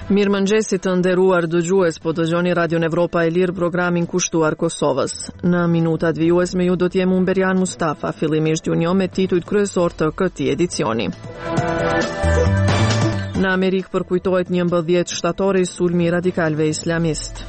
Mirëmëngjesit të nderuar dëgjues, po dëgjoni Radion Evropa e Lirë, programin kushtuar Kosovës. Në minutat vijues me ju do t'jem unë Berian Mustafa, fillimisht ju njoh me titujt kryesor të këtij edicioni. Në Amerikë përkujtohet 11 shtatori i sulmi radikalëve islamist.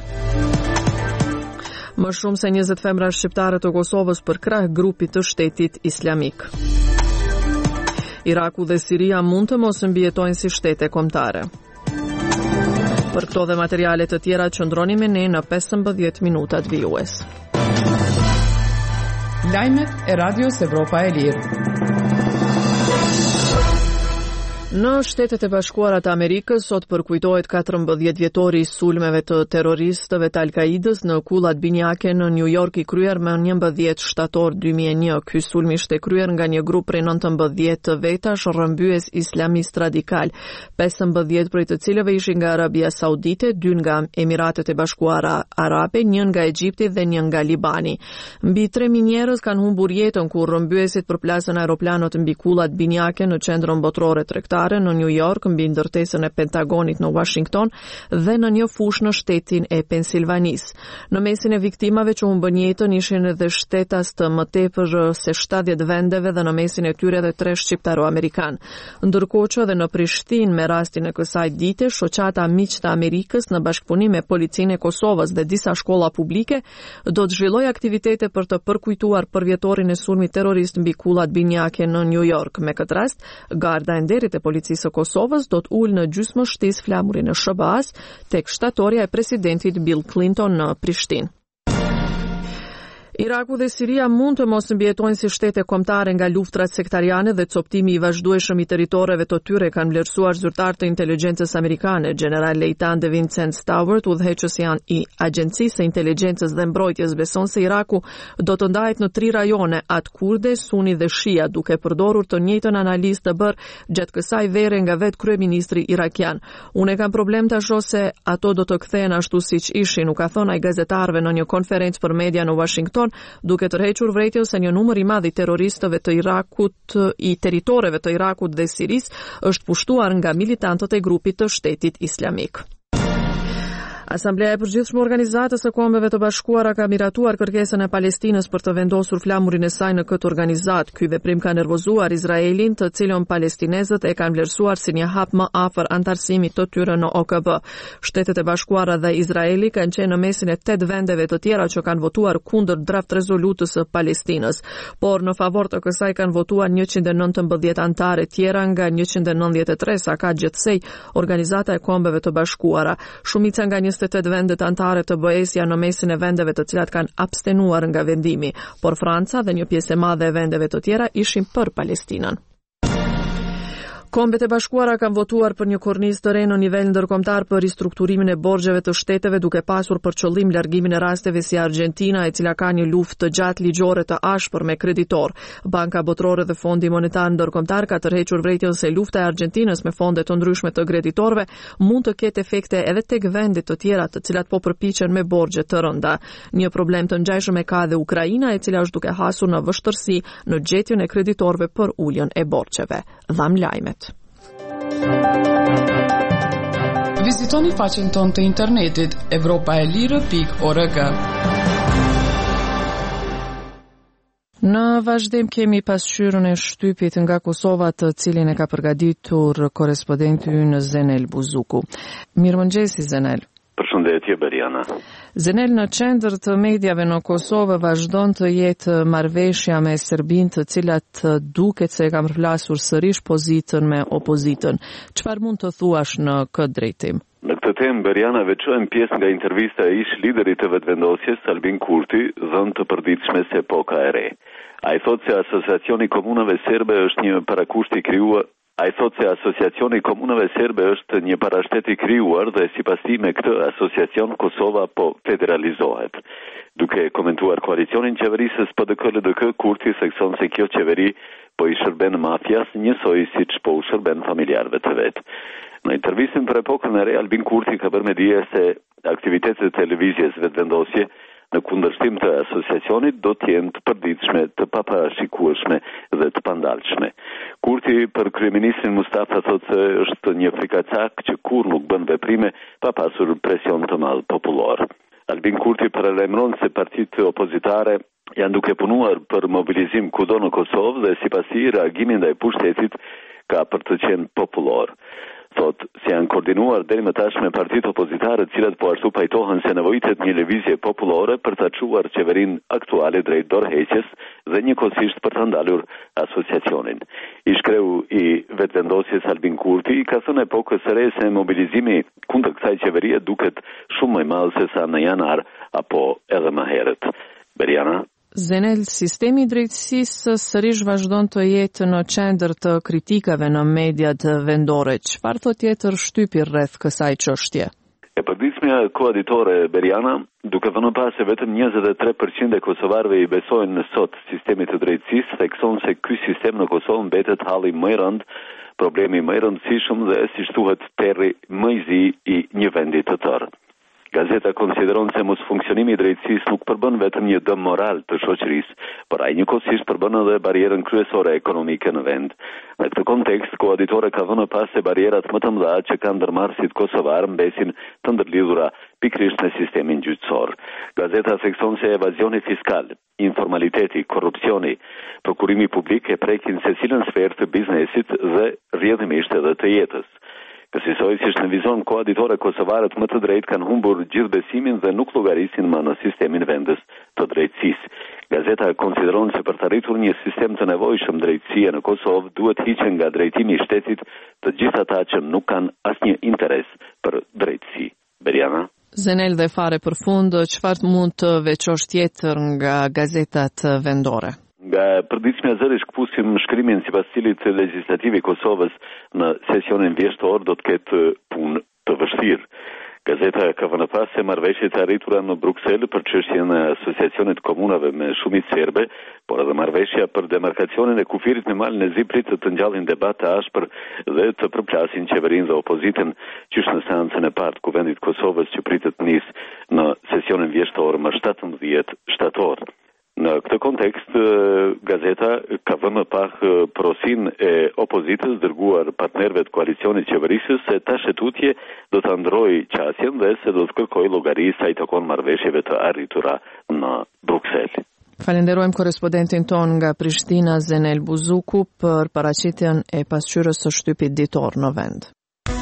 Më shumë se 20 femra shqiptare të Kosovës për krah grupit të shtetit islamik. Iraku dhe Siria mund të mos mbijetojnë si shtete kombëtare. Për këto dhe materiale të tjera qëndroni me ne në 15 minutat vijues. Lajmet e Radios Evropa e Lirë. Në Shtetet e Bashkuara të Amerikës sot përkujtohet 14 vjetori i sulmeve të terroristëve të Al-Qaidës në kullat binjake në New York i kryer me 11 shtator 2001. Ky sulm ishte kryer nga një grup prej 19 vetash rrëmbyes islamist radikal, 15 prej të cilëve ishin nga Arabia Saudite, 2 nga Emiratet e Bashkuara Arabe, 1 nga Egjipti dhe 1 nga Libani. Mbi 3.000 njerëz kanë humbur jetën kur rrëmbyesit përplasën aeroplanët mbi kullat binjake në qendrën botërore tregtare në New York, mbi ndërtesën e Pentagonit në Washington dhe në një fushë në shtetin e Pensilvanisë. Në mesin e viktimave që humbën jetën ishin edhe shtetas të më tepër se 70 vendeve dhe në mesin e tyre edhe 3 shqiptaro-amerikan. Ndërkohë që edhe në Prishtinë me rastin e kësaj dite, shoqata Miq të Amerikës në bashkëpunim me Policinë e Kosovës dhe disa shkolla publike do të zhvillojë aktivitete për të përkujtuar përvjetorin e sulmit terrorist mbi kullat binjake në New York. Me këtë rast, garda e nderit e Policisë së Kosovës do të ulë në gjysmështisë flamurin e SBA-s tek shtatorja e presidentit Bill Clinton në Prishtinë. Iraku dhe Siria mund të mos mbijetojnë si shtete kombëtare nga luftrat sektariane dhe coptimi i vazhdueshëm i territoreve të tyre, kanë vlerësuar zyrtar të inteligjencës amerikane. General Lejtan de Vincent Stowart, udhëheqës i Agjencisë së Inteligjencës dhe Mbrojtjes, beson se Iraku do të ndahet në 3 rajone, atë kurde, suni dhe shia, duke përdorur të njëjtën analizë të bërë gjatë kësaj vere nga vetë kryeministri irakian. Unë kam problem të shoh se ato do të kthehen ashtu siç ishin, u ka thënë ai gazetarëve në një konferencë për media në Washington, duke tërhequr vërejtjen se një numër i madh i terroristëve të Irakut, i territoreve të Irakut dhe Sirisë është pushtuar nga militantët e grupit të shtetit islamik. Asambleja e Përgjithshme e Organizatës së Kombeve të Bashkuara ka miratuar kërkesën e Palestinës për të vendosur flamurin e saj në këtë organizatë. Ky veprim ka nervozuar Izraelin, të cilën palestinezët e kanë vlerësuar si një hap më afër antarësimit të tyre në OKB. Shtetet e Bashkuara dhe Izraeli kanë qenë në mesin e 8 vendeve të tjera që kanë votuar kundër draft rezolutës së Palestinës, por në favor të kësaj kanë votuar 119 anëtarë tjera nga 193 sa ka gjithsej Organizata e Kombeve të Bashkuara. Shumica nga 28 vendet anëtare të BE-s janë në mesin e vendeve të cilat kanë abstenuar nga vendimi, por Franca dhe një pjesë e madhe e vendeve të tjera ishin për Palestinën. Kombet e Bashkuara kanë votuar për një kornizë të re në nivel ndërkombëtar për ristrukturimin e borxheve të shteteve, duke pasur për qëllim largimin e rasteve si Argjentina, e cila ka një luftë të gjatë ligjore të ashpër me kreditor. Banka Botërore dhe Fondi Monetar Ndërkombëtar ka tërhequr vërejtjen se lufta e Argjentinës me fonde të ndryshme të kreditorëve mund të ketë efekte edhe tek vendet të tjera të cilat po përpiqen me borxhe të rënda. Një problem të ngjashëm e ka edhe Ukraina, e cila është duke hasur në vështirësi në gjetjen e kreditorëve për uljen e borxheve. Dham lajmet. Vizitoni faqen tonë të internetit evropaelire.org. Në vazhdim kemi pasqyrën e shtypit nga Kosova, të cilin e ka përgatitur korrespondenti ynë Zenel Buzuku. Mirëmëngjesi Zenel. Përshëndetje Beriana. Zenel, në qendër të mediave në Kosovë vazhdon të jetë marrëveshja me Serbinë, të cilat duket se kanë përplasur sërish pozitën me opozitën. Çfarë mund të thuash në këtë drejtim? Në këtë temë, Beriana, veçojmë pjesë nga intervista e ish liderit të vetëvendosjes, Albin Kurti, dhënë të përditshme se Poka e Re. Ai thotë se Asociacioni Komunave Serbe është një parakusht i krijuar. Ai thotë se Asociacioni Komunave Serbe është një parashtet i krijuar dhe sipas tij me këtë asociacion Kosova po federalizohet. Duke komentuar koalicionin qeverisës PDK-LDK, Kurti thekson se kjo qeveri po i shërben mafjas njësoj siç po u shërben familjarëve të vet. Në intervistën për Epokën e Re, Albin Kurti ka bërë me dije se aktivitetet e lëvizjes vetëvendosje në kundërshtim të asociacionit, do të jenë të përditshme, të paparashikueshme dhe të pandalshme. Kurti për kryeministrin Mustafa thotë se është një frikacak që kur nuk bën veprime pa pasur presion të madh popullor. Albin Kurti paralajmëron se partitë opozitare janë duke punuar për mobilizim kudo në Kosovë dhe sipasi reagimi ndaj pushtetit ka për të qenë popullor. Thot, se janë koordinuar deri më tash me partitë opozitare, të cilat po ashtu pajtohen se nevojitet një lëvizje popullore për ta çuar qeverinë aktuale drejt dorëheqjes dhe njëkohësisht për ta ndalur asociacionin. Ish kreu i vetëvendosjes Albin Kurti ka thënë epokës së re se mobilizimi kundër kësaj qeverie duket shumë më i madh se sa në janar apo edhe më herët. Beriana? Zenel, sistemi i drejtësisë sërish vazhdon të jetë në qendër të kritikave në mediat vendore. Çfarë thot tjetër shtypi rreth kësaj çështje? E përditshmja koaditore Beriana, duke vënë pas se vetëm 23% e kosovarëve i besojnë në sot sistemit të drejtësisë, thekson se ky sistem në Kosovë mbetet halli më i rënd, problemi më i rëndësishëm dhe siç thuhet terri më i zi i një vendi të tërë. Gazeta konsideron se mos funksionimi i drejtësisë nuk përbën vetëm një dëm moral të shoqërisë, por ai njëkohësisht përbën edhe barierën kryesore ekonomike në vend. Në këtë kontekst, koaditore ka vënë pas se barierat më të mëdha që kanë ndërmarrësit kosovar mbesin të ndërlidhura pikërisht me sistemin gjyqësor. Gazeta thekson se evazioni fiskal, informaliteti, korrupsioni, prokurimi publik e prekin secilën sferë të biznesit dhe rrjedhimisht edhe të jetës. Kësajsisht në vizon koaditore kosovarët më të drejtë kanë humbur gjithë besimin dhe nuk llogarisin më në sistemin vendes të drejtësisë. Gazeta konsideron se për të arritur një sistem të nevojshëm drejtësie në Kosovë duhet hiqen nga drejtimi i shtetit të gjithë ata që nuk kanë asnjë interes për drejtësi. Beriana? Zenel, dhe fare për fund, çfarë mund të veçosh tjetër nga gazetat vendore? Nga përditshmja zërish këpusim shkrimin sipas cilit legislativi i Kosovës në sesionin vjeshtor do të ketë punë të vështirë. Gazeta ka vënë pas se marrëveshjet e arritura në Bruksel për çështjen e asociacionit komunave me shumicë serbe, por edhe marrëveshja për demarkacionin e kufirit në malin e Ziprit të ngjallin debat të ashpër dhe të përplasin qeverinë dhe opozitën, qysh në seancën e parë të Kuvendit Kosovës që pritet të nisë në sesionin vjeshtor më 17 shtator. Në këtë kontekst, gazeta ka vënë pak porosin e opozitës dërguar partnerëve të koalicionit qeverisës se tashetutje do të ndrojë qasjen dhe se do të kërkojë llogari sa i takon marrëveshjeve të arritura në Bruksel. Falenderojmë korrespondentin ton nga Prishtina, Zenel Buzuku, për paraqitjen e pasqyrës së shtypit ditor në vend.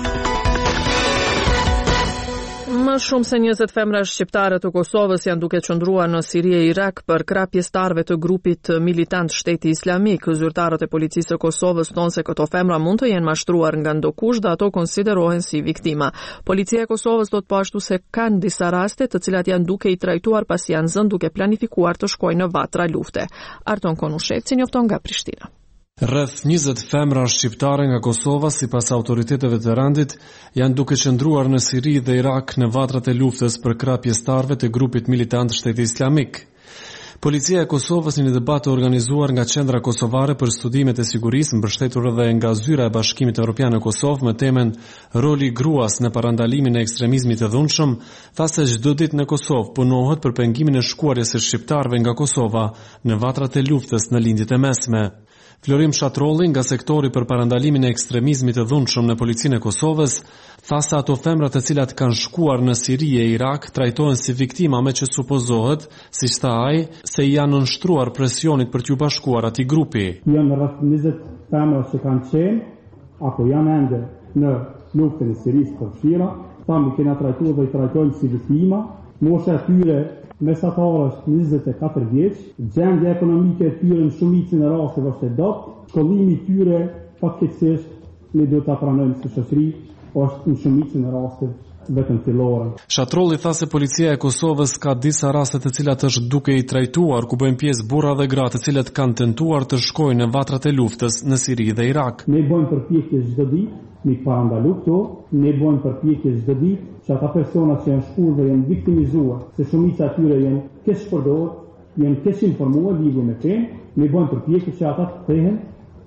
Më shumë se 20 femra shqiptare të Kosovës janë duke qëndruar në Siri e Irak për krah pjesëtarëve të grupit militant Shteti Islamik. Zyrtarët e policisë së Kosovës thonë se këto femra mund të jenë mashtruar nga ndokush dhe ato konsiderohen si viktima. Policia e Kosovës thotë po ashtu se kanë disa raste të cilat janë duke i trajtuar pasi janë zënë duke planifikuar të shkojnë në vatra lufte. Arton Konushevci njofton nga Prishtina. Rreth 20 femra shqiptare nga Kosova, sipas autoriteteve të rendit, janë duke qëndruar në Siri dhe Irak në vatrat e luftës për krah pjesëtarëve të grupit militant Shteti Islamik. Policia e Kosovës në një debat të organizuar nga Qendra Kosovare për Studimet e Sigurisë, mbështetur edhe nga Zyra e Bashkimit Evropian në Kosovë me temën Roli gruas në parandalimin e ekstremizmit të dhunshëm, tha se çdo ditë në Kosovë punohet për pengimin e shkuarjes së shqiptarëve nga Kosova në vatrat e luftës në lindjet e mesme. Florim Shatrolli nga sektori për parandalimin e ekstremizmit të dhunshëm në policinë e Kosovës tha se ato femra të cilat kanë shkuar në Siri e Irak trajtohen si viktima me që supozohet, siç tha ai, se janë nënshtruar presionit për t'u bashkuar atij grupi. Janë rreth 20 femra që kanë qenë apo janë ende në luftën e Sirisë për fshira, tamë kena trajtuar dhe i trajtojnë si viktima, mosha e tyre mesatare është 24 vjeç, gjendja ekonomike e tyre në shumicën e rasteve është e dobët, shkollimi i tyre fatkeqësisht ne do ta pranojmë si shoqëri, është në shumicën e rasteve vetëm fillore. Shatrolli tha se policia e Kosovës ka disa raste të cilat është duke i trajtuar ku bëjnë pjesë burra dhe gra të cilët kanë tentuar të shkojnë në vatrat e luftës në Siri dhe Irak. Ne bëjmë përpjekje çdo ditë me parandalu këto, ne bëjmë përpjekje çdo ditë që ata persona që janë shkuar dhe janë viktimizuar, se shumica e tyre janë keq përdorur, janë keq informuar lidhur me fenë, ne bëjmë përpjekje që ata të kthehen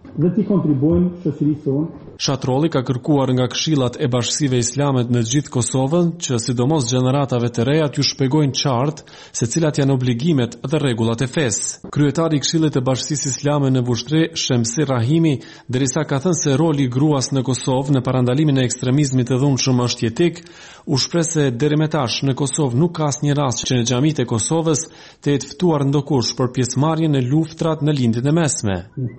dhe t'i kontribuojnë shoqërisë sonë. Shatrolli ka kërkuar nga këshillat e bashkësive islame në gjithë Kosovën që sidomos gjeneratave të reja t'ju shpjegojnë qartë se cilat janë obligimet dhe rregullat e fesë. Kryetari i Këshillit të Bashkisë Islame në Vushtre, Shemsi Rahimi, derisa ka thënë se roli i gruas në Kosovë në parandalimin e ekstremizmit të dhunshëm është jetik, u shpreh se deri më tash në Kosovë nuk ka asnjë rast që në xhamitë e Kosovës të jetë ftuar ndokush për pjesëmarrje në luftrat në lindjen e mesme.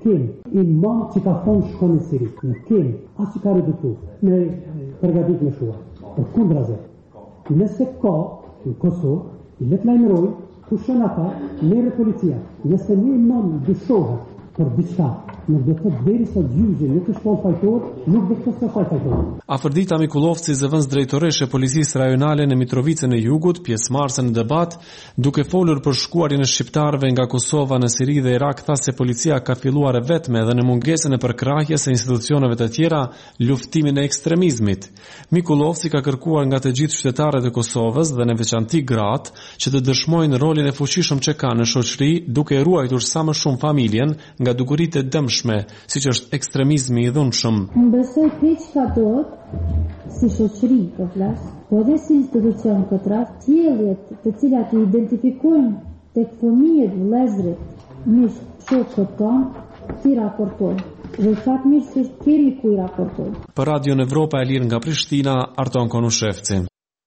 Asë që ka reduktu me përgatit me shua. Për kundraze, nëse ka në Kosovë, i letë lajmëroj, ku shën ata, mere policia. Nëse një imam dyshohet për diçka, nuk dhe të dheri sa gjyqe, nuk është po fajtor, nuk dhe të fajtor. Afërdita Mikulovci, zëvendës drejtoreshe e Policisë Rajonale në Mitrovicën e Jugut, pjesëmarrëse në debat, duke folur për shkuarjen e shqiptarëve nga Kosova në Siri dhe Irak, tha se policia ka filluar e vetme dhe në mungesën e përkrahjes së institucioneve të tjera luftimin e ekstremizmit. Mikulovci ka kërkuar nga të gjithë qytetarët e Kosovës dhe në veçanti gratë që të dëshmojnë rolin e fuqishëm që kanë në shoqëri, duke ruajtur sa më shumë familjen nga dukuritë e dëmshme, siç është ekstremizmi i dhunshëm. Unë besoj keq ka duhet si shoqëri të flas, po dhe si institucion këtë rast, sjelljet të cilat i identifikojnë tek fëmijët, vëllezërit, miq, shokët tonë, ti raportojnë. Dhe fatmirë se kemi ku i raportojnë. Për Radio Evropa e Lirë nga Prishtina, Arton Konushevci.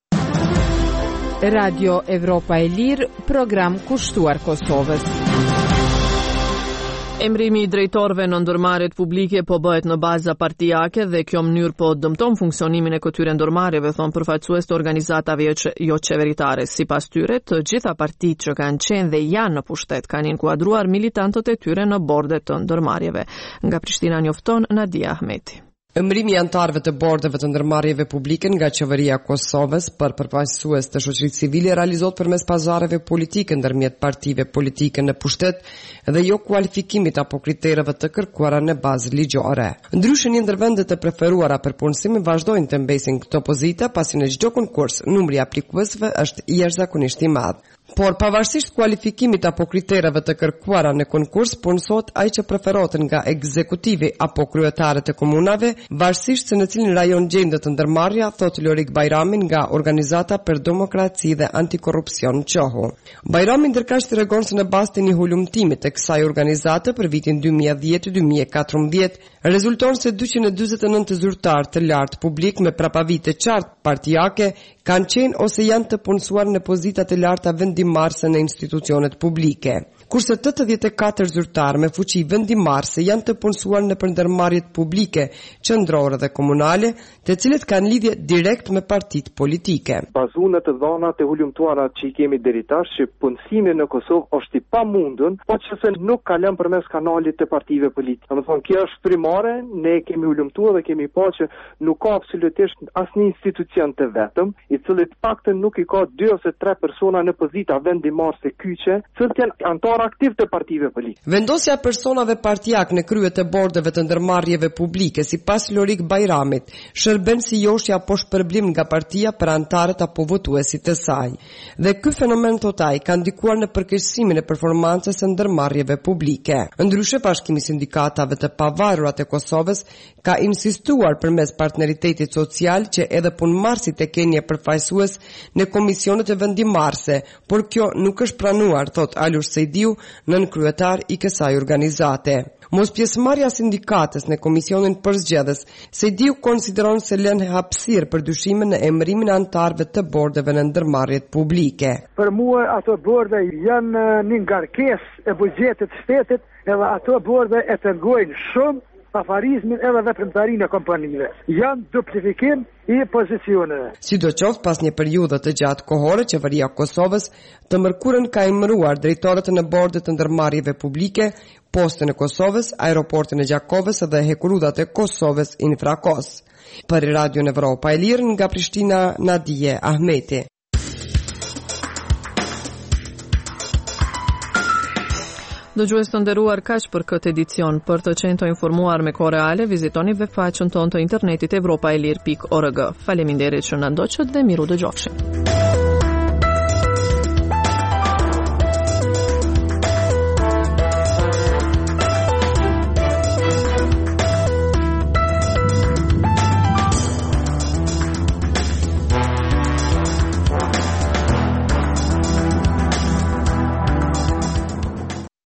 Radio Evropa e Lirë, program kushtuar Kosovës. Emrimi i drejtorëve në ndërmarrjet publike po bëhet në baza partijake dhe kjo mënyrë po dëmton funksionimin e këtyre ndërmarrjeve, thon përfaqësues të organizatave jo qeveritare. Sipas tyre, të gjitha partitë që kanë qenë dhe janë në pushtet kanë inkuadruar militantët e tyre në bordet të ndërmarrjeve. Nga Prishtina njofton Nadia Ahmeti. Emrimi i antarëve të bordeve të ndërmarrjeve publike nga qeveria e Kosovës për përfaqësues të shoqërisë civile realizohet përmes pazareve politike ndërmjet partive politike në pushtet dhe jo kualifikimit apo kritereve të kërkuara në bazë ligjore. Ndryshe, një ndër vendet e preferuara për punësim vazhdojnë të mbesin këto pozita, pasi në çdo konkurs numri i aplikuesve është jashtëzakonisht i madh. Por pavarësisht kualifikimit apo kritereve të kërkuara në konkurs, punësohet ai që preferohet nga ekzekutivi apo kryetarët e komunave, varësisht se në cilin rajon gjendet ndërmarrja, thot Lorik Bajrami nga Organizata për Demokraci dhe Antikorrupsion Qohu. Bajrami ndërkaq tregon se në bazë të një hulumtimit të kësaj organizate për vitin 2010-2014, rezulton se 249 zyrtar të lartë publik me prapavite qartë partijake kanë qenë ose janë të punësuar në pozita të larta vendimarrëse në institucionet publike, kurse 84 zyrtar me fuqi vendimarrëse janë të punësuar në ndërmarrjet publike, qendrore dhe komunale, të cilët kanë lidhje direkt me partitë politike. Bazuar në të dhënat e hulumtuara që i kemi deri tash, që punësimi në Kosovë është i pamundur, po që se nuk kalon përmes kanalit të partive politike. Domethënë, kjo është primare, ne kemi hulumtuar dhe kemi parë që nuk ka absolutisht asnjë institucion të vetëm, i cili të paktën nuk i ka 2 ose 3 persona në pozita vendimarrëse kyçe, cilët janë antar aktiv të partive politike. Vendosja e personave partijak në krye të bordeve të ndërmarrjeve publike, sipas Lorik Bajramit, shërben si joshja apo shpërblim nga partia për antarët apo votuesit të saj. Dhe ky fenomen totaj ka ndikuar në përkeqësimin e performancës së ndërmarrjeve publike. Ndryshe, Bashkimi i Sindikatave të Pavarura të Kosovës ka insistuar përmes partneritetit social që edhe punëmarrësit e kenë përfaqësues në komisionet e vendimarrëse, por kjo nuk është pranuar, thot Alur Sejdiu, nën kryetar i kësaj organizate. Mos pjesëmarrja e sindikatës në komisionin përzgjedhës, Sejdiu konsideron se lën hapësirë për dyshime në emërimin e antarëve të bordeve në ndërmarrjet publike. Për mua ato borde janë një ngarkesë e buxhetit të shtetit, edhe ato borde e pengojnë shumë afarizmin edhe veprimtarinë e kompanive. Janë duplifikim i pozicioneve. Sidoqoftë, pas një periudhe të gjatë kohore, qeveria e Kosovës të mërkurën ka emëruar drejtorët në bordet të ndërmarrjeve publike, postën e Kosovës, aeroportin e Gjakovës dhe hekurudat e Kosovës Infrakos. Për Radio Evropa e Lirë nga Prishtina, Nadia Ahmeti. Dëgjues të nderuar, kaq për këtë edicion. Për të qenë të informuar me kohë reale, vizitoni webfaqen tonë të internetit evropaelir.org. Faleminderit që na ndoqët dhe miru dëgjofshim.